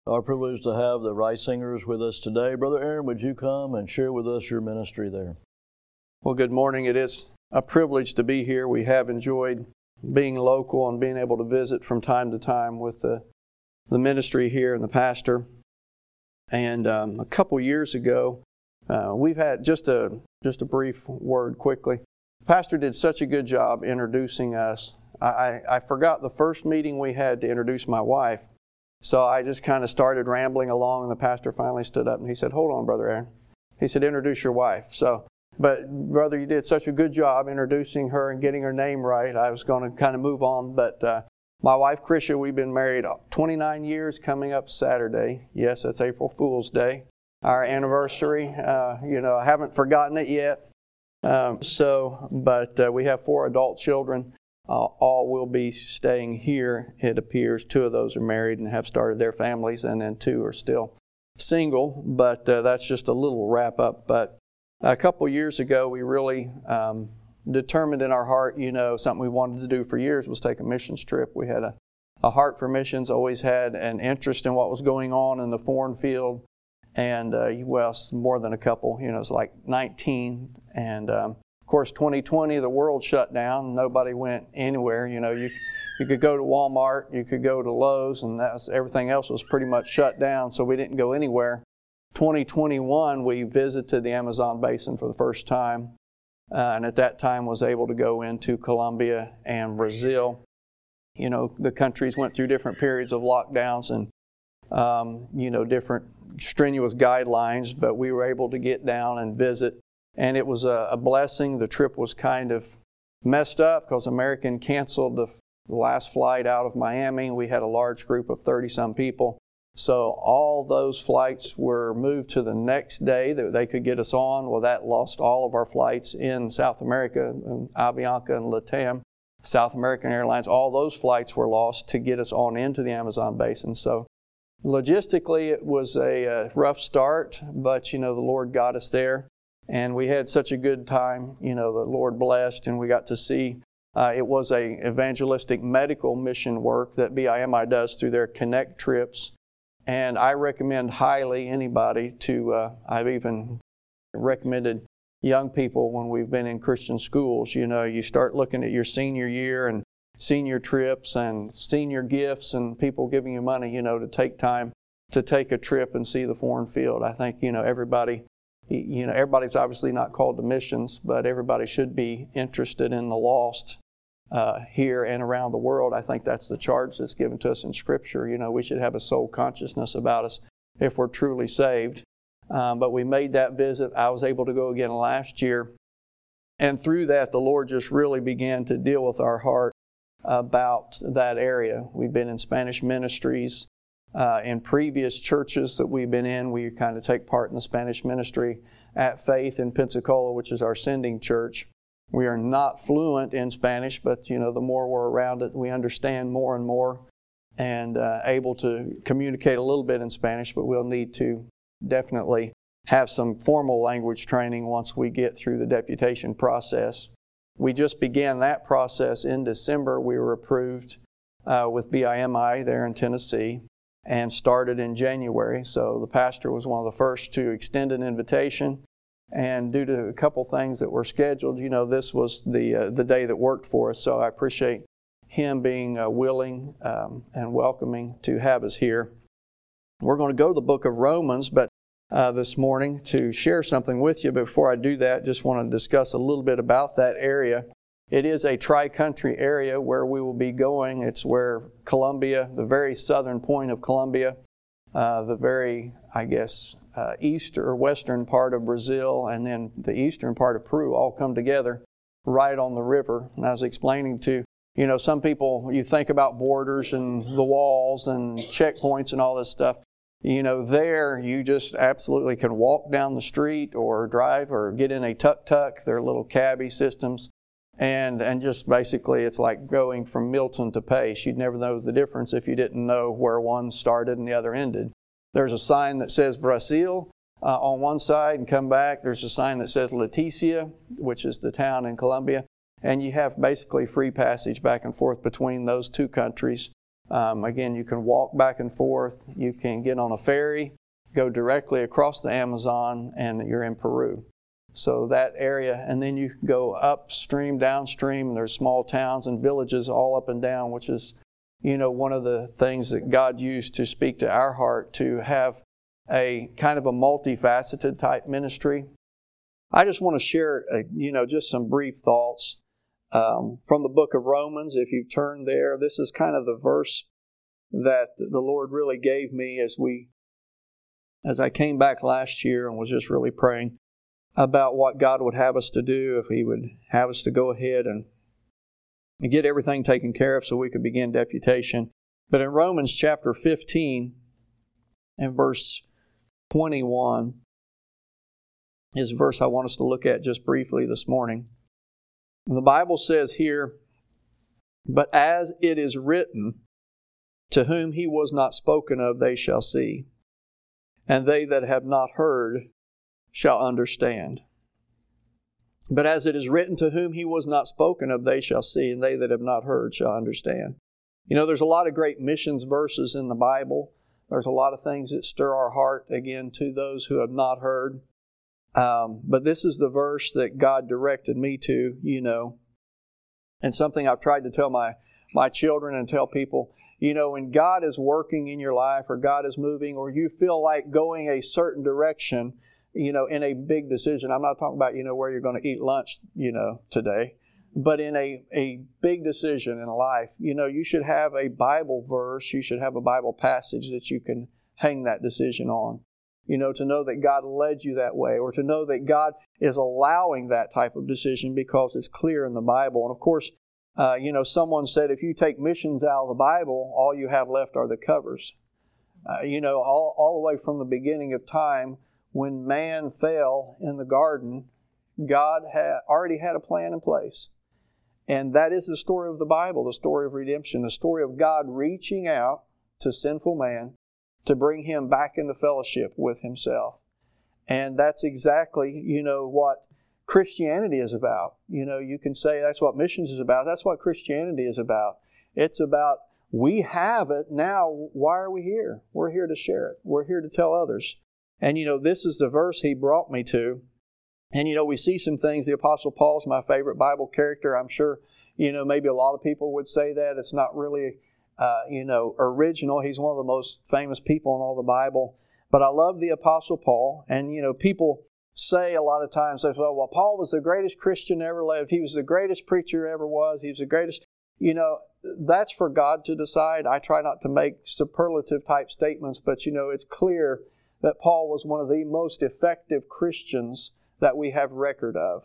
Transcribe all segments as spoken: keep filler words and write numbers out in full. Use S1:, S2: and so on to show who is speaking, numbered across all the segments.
S1: Our privilege to have the Rice Singers with us today. Brother Aaron, would you come and share with us your ministry there?
S2: Well, good morning. It is a privilege to be here. We have enjoyed being local and being able to visit from time to time with the, the ministry here and the pastor. And um, a couple years ago, uh, we've had just a just a brief word quickly. The pastor did such a good job introducing us. I, I, I forgot the first meeting we had to introduce my wife. So I just kind of started rambling along, and the pastor finally stood up and he said, "Hold on, Brother Aaron." He said, "Introduce your wife." So, but brother, you did such a good job introducing her and getting her name right. I was going to kind of move on, but uh, my wife, Krisha, we've been married twenty-nine years coming up Saturday. Yes, that's April Fool's Day, our anniversary. Uh, you know, I haven't forgotten it yet. Um, so, but uh, we have four adult children. Uh, all will be staying here, it appears. Two of those are married and have started their families, and then two are still single. But uh, that's just a little wrap up. But a couple years ago, we really um, determined in our heart, you know, something we wanted to do for years was take a missions trip. We had a, a heart for missions, always had an interest in what was going on in the foreign field. And, uh, well, more than a couple, you know, it's like nineteen. And, um, of course, twenty twenty, the world shut down. Nobody went anywhere. You know, you you could go to Walmart, you could go to Lowe's, and that was, everything else was pretty much shut down, so we didn't go anywhere. twenty twenty-one, we visited the Amazon basin for the first time, uh, and at that time was able to go into Colombia and Brazil. You know, the countries went through different periods of lockdowns and, um, you know, different strenuous guidelines, but we were able to get down and visit. And it was a, a blessing. The trip was kind of messed up because American canceled the last flight out of Miami. We had a large group of thirty-some people. So all those flights were moved to the next day that they could get us on. Well, that lost all of our flights in South America, and Avianca and LATAM, South American Airlines. All those flights were lost to get us on into the Amazon basin. So logistically, it was a, a rough start, but, you know, the Lord got us there. And we had such a good time, you know, the Lord blessed, and we got to see, uh, it was a evangelistic medical mission work that B I M I does through their Connect trips. And I recommend highly anybody to, uh, I've even recommended young people when we've been in Christian schools, you know, you start looking at your senior year and senior trips and senior gifts and people giving you money, you know, to take time to take a trip and see the foreign field. I think, you know, everybody... You know, everybody's obviously not called to missions, but everybody should be interested in the lost uh, here and around the world. I think that's the charge that's given to us in Scripture. You know, we should have a soul consciousness about us if we're truly saved. Um, but we made that visit. I was able to go again last year. And through that, the Lord just really began to deal with our heart about that area. We've been in Spanish ministries. Uh, in previous churches that we've been in, we kind of take part in the Spanish ministry at Faith in Pensacola, which is our sending church. We are not fluent in Spanish, but, you know, the more we're around it, we understand more and more and uh, able to communicate a little bit in Spanish, but we'll need to definitely have some formal language training once we get through the deputation process. We just began that process in December. We were approved uh, with B I M I there in Tennessee, and started in January. So the pastor was one of the first to extend an invitation. And due to a couple things that were scheduled, you know, this was the uh, the day that worked for us. So I appreciate him being uh, willing um, and welcoming to have us here. We're going to go to the book of Romans, but uh, this morning to share something with you. But before I do that, just want to discuss a little bit about that area. It is a tri-country area where we will be going. It's where Colombia, the very southern point of Colombia, uh, the very, I guess, uh, east or western part of Brazil, and then the eastern part of Peru all come together right on the river. And I was explaining to, you know, some people, you think about borders and the walls and checkpoints and all this stuff. You know, there you just absolutely can walk down the street or drive or get in a tuk-tuk. There are little cabbie systems. And and just basically it's like going from Milton to Pace. You'd never know the difference if you didn't know where one started and the other ended. There's a sign that says Brazil uh, on one side and come back. There's a sign that says Leticia, which is the town in Colombia. And you have basically free passage back and forth between those two countries. Um, again, you can walk back and forth. You can get on a ferry, go directly across the Amazon, and you're in Peru. So that area, and then you can go upstream, downstream, and there's small towns and villages all up and down, which is, you know, one of the things that God used to speak to our heart, to have a kind of a multifaceted type ministry. I just want to share, uh, you know, just some brief thoughts um, from the book of Romans. If you turn there, this is kind of the verse that the Lord really gave me as we, as I came back last year and was just really praying about what God would have us to do, if He would have us to go ahead and get everything taken care of so we could begin deputation. But in Romans chapter fifteen and verse twenty-one is a verse I want us to look at just briefly this morning. And the Bible says here, "But as it is written, to whom He was not spoken of, they shall see. And they that have not heard shall understand. But as it is written, to whom He was not spoken of, they shall see. And they that have not heard shall understand." You know, there's a lot of great missions verses in the Bible. There's a lot of things that stir our heart, again, to those who have not heard. Um, but this is the verse that God directed me to, you know. And something I've tried to tell my, my children and tell people, you know, when God is working in your life, or God is moving, or you feel like going a certain direction, you know, in a big decision. I'm not talking about, you know, where you're going to eat lunch, you know, today. But in a, a big decision in life, you know, you should have a Bible verse, you should have a Bible passage that you can hang that decision on. You know, to know that God led you that way, or to know that God is allowing that type of decision because it's clear in the Bible. And of course, uh, you know, someone said if you take missions out of the Bible, all you have left are the covers. Uh, you know, all, all the way from the beginning of time, when man fell in the garden, God had already had a plan in place. And that is the story of the Bible, the story of redemption, the story of God reaching out to sinful man to bring him back into fellowship with Himself. And that's exactly, you know, what Christianity is about. You know, you can say that's what missions is about. That's what Christianity is about. It's about, we have it, now why are we here? We're here to share it. We're here to tell others. And, you know, this is the verse he brought me to. And, you know, we see some things. The Apostle Paul's my favorite Bible character. I'm sure, you know, maybe a lot of people would say that. It's not really, uh, you know, original. He's one of the most famous people in all the Bible. But I love the Apostle Paul. And, you know, people say a lot of times, they say, well, well, Paul was the greatest Christian ever lived. He was the greatest preacher ever was. He was the greatest. You know, that's for God to decide. I try not to make superlative type statements, but, you know, it's clear that Paul was one of the most effective Christians that we have record of.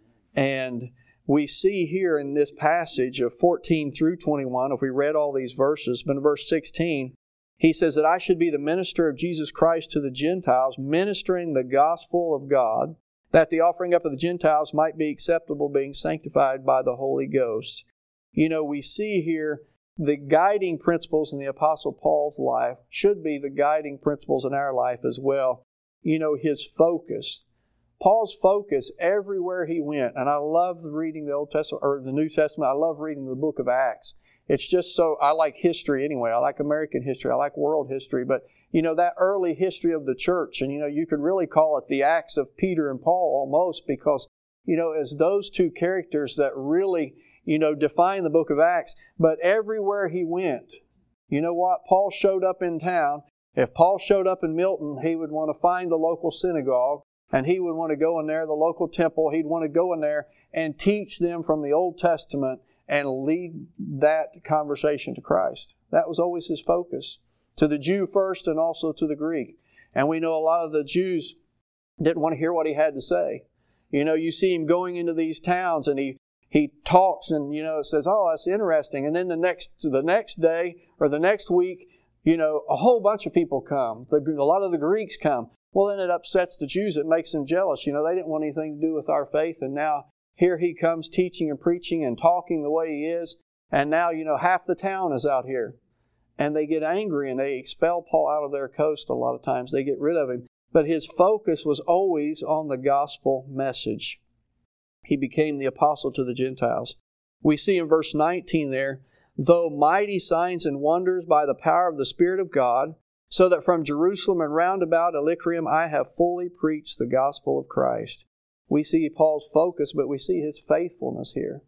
S2: And we see here in this passage of fourteen through twenty-one, if we read all these verses, but in verse sixteen, he says that I should be the minister of Jesus Christ to the Gentiles, ministering the gospel of God, that the offering up of the Gentiles might be acceptable, being sanctified by the Holy Ghost. You know, we see here the guiding principles in the Apostle Paul's life should be the guiding principles in our life as well. You know, his focus. Paul's focus everywhere he went, and I love reading the Old Testament or the New Testament. I love reading the book of Acts. It's just so, I like history anyway. I like American history. I like world history. But, you know, that early history of the church, and, you know, you could really call it the Acts of Peter and Paul almost, because, you know, as those two characters that really, you know, define the book of Acts. But everywhere he went, you know what? Paul showed up in town. If Paul showed up in Milton, he would want to find the local synagogue. And he would want to go in there, the local temple. He'd want to go in there and teach them from the Old Testament and lead that conversation to Christ. That was always his focus. To the Jew first and also to the Greek. And we know a lot of the Jews didn't want to hear what he had to say. You know, you see him going into these towns and he he talks and, you know, it says, oh, that's interesting. And then the next the next day or the next week, you know, a whole bunch of people come. The, a lot of the Greeks come. Well, then it upsets the Jews. It makes them jealous. You know, they didn't want anything to do with our faith. And now here he comes teaching and preaching and talking the way he is. And now, you know, half the town is out here. And they get angry and they expel Paul out of their coast a lot of times. They get rid of him. But his focus was always on the gospel message. He became the apostle to the Gentiles. We see in verse nineteen there though mighty signs and wonders by the power of the Spirit of God, so that from Jerusalem and round about Illyricum I have fully preached the gospel of Christ. We see Paul's focus, but we see his faithfulness here.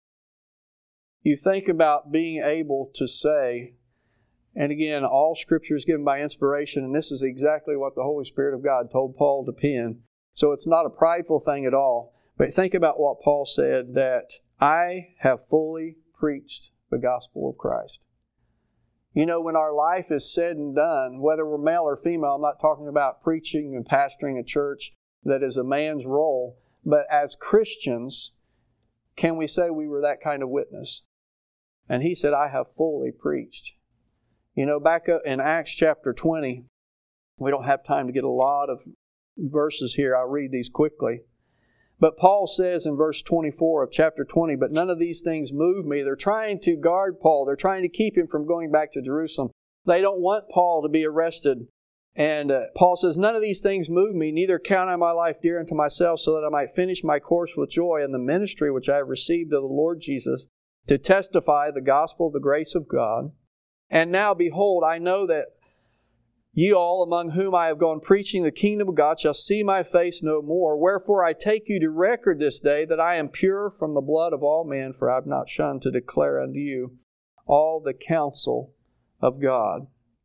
S2: You think about being able to say, and again, all Scripture is given by inspiration, and this is exactly what the Holy Spirit of God told Paul to pen. So it's not a prideful thing at all. But think about what Paul said, that I have fully preached the gospel of Christ. You know, when our life is said and done, whether we're male or female, I'm not talking about preaching and pastoring a church that is a man's role, but as Christians, can we say we were that kind of witness? And he said, I have fully preached. You know, back up in Acts chapter twenty, we don't have time to get a lot of verses here. I'll read these quickly. But Paul says in verse twenty-four of chapter twenty, but none of these things move me. They're trying to guard Paul. They're trying to keep him from going back to Jerusalem. They don't want Paul to be arrested. And uh, Paul says, none of these things move me, neither count I my life dear unto myself, so that I might finish my course with joy in the ministry which I have received of the Lord Jesus, to testify the gospel of the grace of God. And now, behold, I know that ye all among whom I have gone preaching the kingdom of God shall see my face no more. Wherefore I take you to record this day that I am pure from the blood of all men, for I have not shunned to declare unto you all the counsel of God.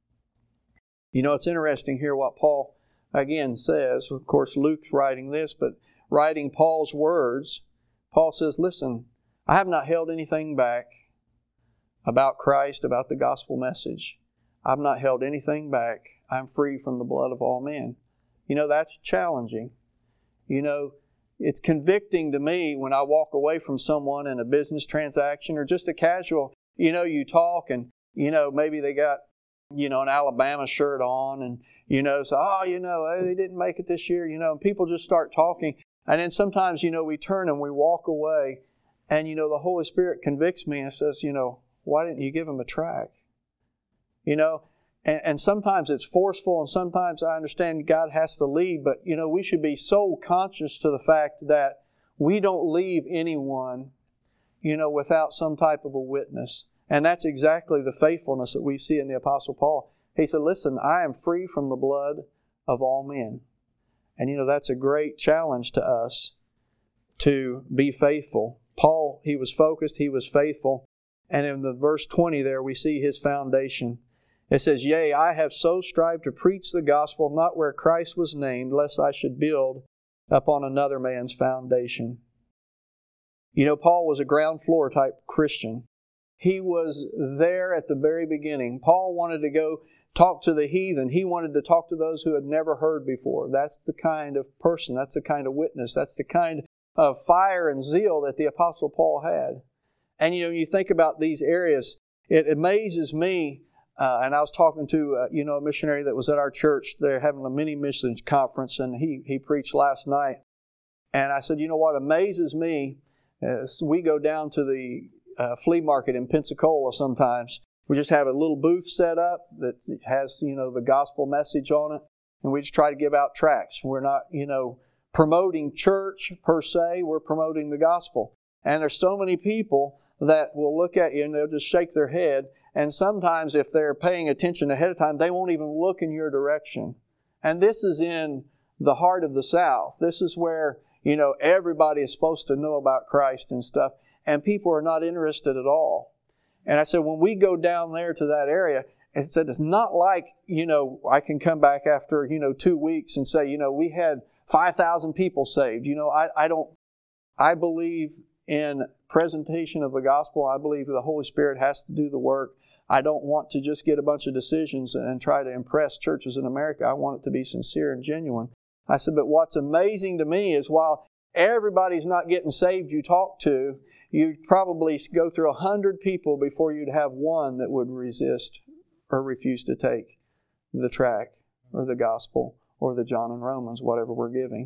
S2: You know, it's interesting here what Paul again says. Of course, Luke's writing this, but writing Paul's words, Paul says, listen, I have not held anything back about Christ, about the gospel message. I've not held anything back. I'm free from the blood of all men. You know, that's challenging. You know, it's convicting to me when I walk away from someone in a business transaction or just a casual, you know, you talk and, you know, maybe they got, you know, an Alabama shirt on and, you know, so, oh, you know, hey, they didn't make it this year, you know, and people just start talking. And then sometimes, you know, we turn and we walk away and, you know, the Holy Spirit convicts me and says, you know, why didn't you give them a track? You know, and, and sometimes it's forceful and sometimes I understand God has to lead, but, you know, we should be so conscious to the fact that we don't leave anyone, you know, without some type of a witness. And that's exactly the faithfulness that we see in the Apostle Paul. He said, listen, I am free from the blood of all men. And, you know, that's a great challenge to us to be faithful. Paul, he was focused, he was faithful. And in the verse twenty there, we see his foundation. It says, yea, I have so strived to preach the gospel, not where Christ was named, lest I should build upon another man's foundation. You know, Paul was a ground floor type Christian. He was there at the very beginning. Paul wanted to go talk to the heathen. He wanted to talk to those who had never heard before. That's the kind of person, that's the kind of witness, that's the kind of fire and zeal that the Apostle Paul had. And, you know, you think about these areas, it amazes me, uh, and I was talking to, uh, you know, a missionary that was at our church. They're having a mini missions conference, and he, he preached last night. And I said, you know what amazes me is we go down to the uh, flea market in Pensacola sometimes. We just have a little booth set up that has, you know, the gospel message on it, and we just try to give out tracts. We're not, you know, promoting church per se. We're promoting the gospel. And there's so many people that will look at you and they'll just shake their head. And sometimes if they're paying attention ahead of time, they won't even look in your direction. And this is in the heart of the South. This is where, you know, everybody is supposed to know about Christ and stuff. And people are not interested at all. And I said, when we go down there to that area, I said, it's not like, you know, I can come back after, you know, two weeks and say, you know, we had five thousand people saved. You know, I, I don't, I believe in presentation of the gospel. I believe the Holy Spirit has to do the work. I don't want to just get a bunch of decisions and try to impress churches in America. I want it to be sincere and genuine. I said, but what's amazing to me is while everybody's not getting saved you talk to, you'd probably go through a hundred people before you'd have one that would resist or refuse to take the tract or the gospel or the John and Romans, whatever we're giving.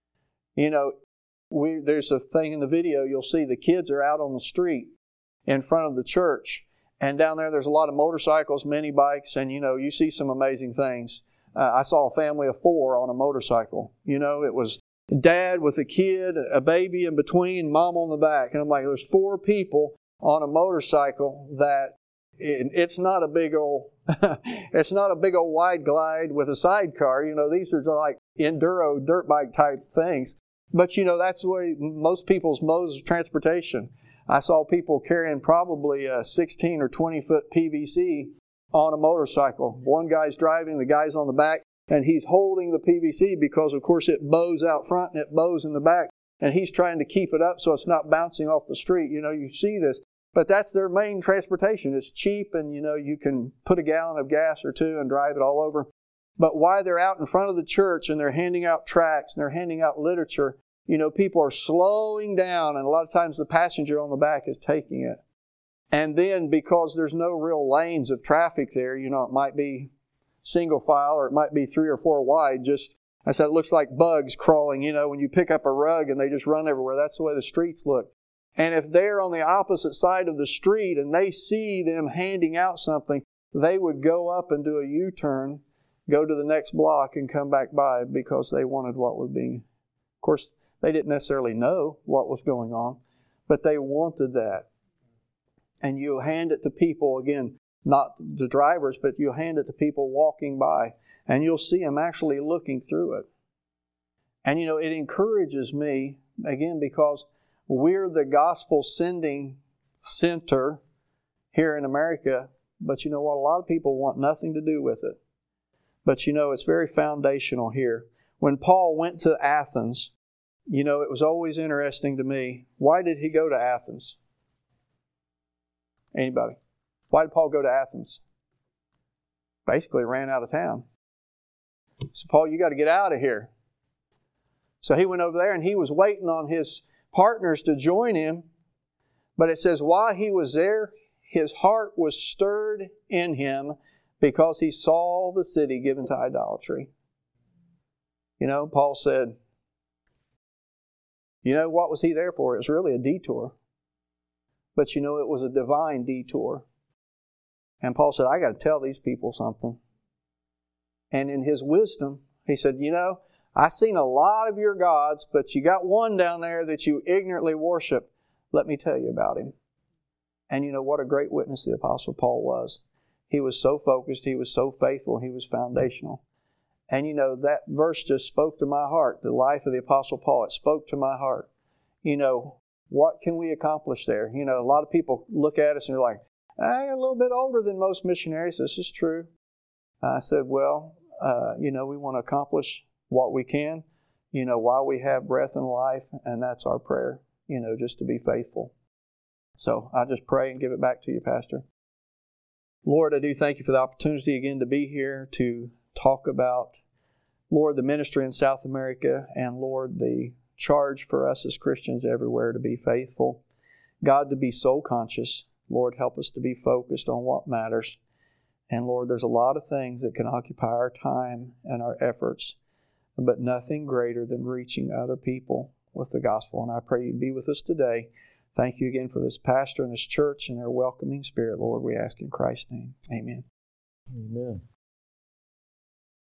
S2: You know, we there's a thing in the video, you'll see the kids are out on the street in front of the church. And down there, there's a lot of motorcycles, mini bikes, and, you know, you see some amazing things. Uh, I saw a family of four on a motorcycle. You know, it was dad with a kid, a baby in between, mom on the back. And I'm like, there's four people on a motorcycle that it, it's not a big old, it's not a big old wide glide with a sidecar. You know, these are like enduro dirt bike type things. But, you know, that's the way most people's modes of transportation. I saw people carrying probably a sixteen or twenty foot P V C on a motorcycle. One guy's driving, the guy's on the back, and he's holding the P V C because, of course, it bows out front and it bows in the back. And he's trying to keep it up so it's not bouncing off the street. You know, you see this. But that's their main transportation. It's cheap, and, you know, you can put a gallon of gas or two and drive it all over. But while they're out in front of the church and they're handing out tracts and they're handing out literature, you know, people are slowing down, and a lot of times the passenger on the back is taking it. And then because there's no real lanes of traffic there, you know, it might be single file or it might be three or four wide. Just, I said, it looks like bugs crawling, you know, when you pick up a rug and they just run everywhere. That's the way the streets look. And if they're on the opposite side of the street and they see them handing out something, they would go up and do a U-turn, go to the next block and come back by because they wanted what was being. Of course, they didn't necessarily know what was going on, but they wanted that. And you hand it to people, again, not the drivers, but you hand it to people walking by, and you'll see them actually looking through it. And, you know, it encourages me, again, because we're the gospel sending center here in America, but you know what? A lot of people want nothing to do with it. But, you know, it's very foundational here. When Paul went to Athens, you know, it was always interesting to me. Why did he go to Athens? Anybody? Why did Paul go to Athens? Basically ran out of town. So, Paul, you got to get out of here. So he went over there and he was waiting on his partners to join him. But it says, while he was there, his heart was stirred in him because he saw the city given to idolatry. You know, Paul said, you know, what was he there for? It was really a detour. But you know, it was a divine detour. And Paul said, I got to tell these people something. And in his wisdom, he said, you know, I've seen a lot of your gods, but you got one down there that you ignorantly worship. Let me tell you about him. And you know what a great witness the Apostle Paul was. He was so focused, he was so faithful, he was foundational. And you know, that verse just spoke to my heart, the life of the Apostle Paul. It spoke to my heart. You know, what can we accomplish there? You know, a lot of people look at us and they're like, I'm a little bit older than most missionaries. This is true. I said, well, uh, you know, we want to accomplish what we can, you know, while we have breath and life, and that's our prayer, you know, just to be faithful. So I just pray and give it back to you, Pastor. Lord, I do thank you for the opportunity again to be here to talk about, Lord, the ministry in South America, and Lord, the charge for us as Christians everywhere to be faithful. God, to be soul conscious. Lord, help us to be focused on what matters. And Lord, there's a lot of things that can occupy our time and our efforts, but nothing greater than reaching other people with the gospel. And I pray you be with us today. Thank you again for this pastor and this church and their welcoming spirit, Lord. We ask in Christ's name. Amen.
S1: Amen.